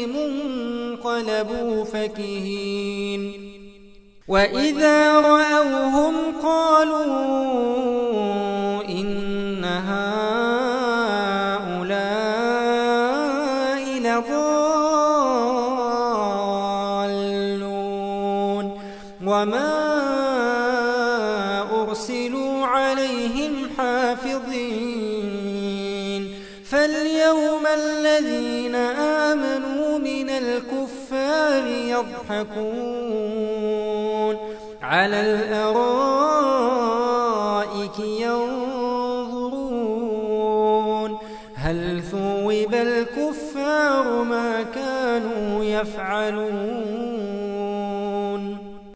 عليهم انقلبوا فكهين وإذا رأوهم قالوا إن هؤلاء لضالون وما أرسلوا عليهم حافظين فاليوم الذين آمنوا من الكفار يضحكون على الأرائك